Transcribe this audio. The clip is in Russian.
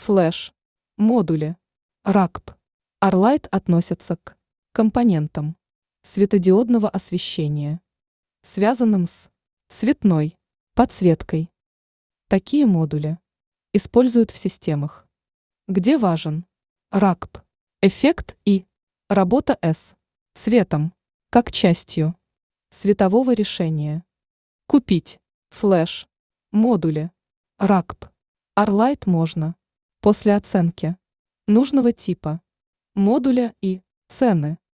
Флэш, модули, РАКП, Arlight относятся к компонентам светодиодного освещения, связанным с цветной подсветкой. Такие модули используют в системах, где важен РАКП, эффект и работа с цветом, как частью светового решения. Купить флэш, модули, РАКП, Arlight можно после оценки нужного типа модуля и цены.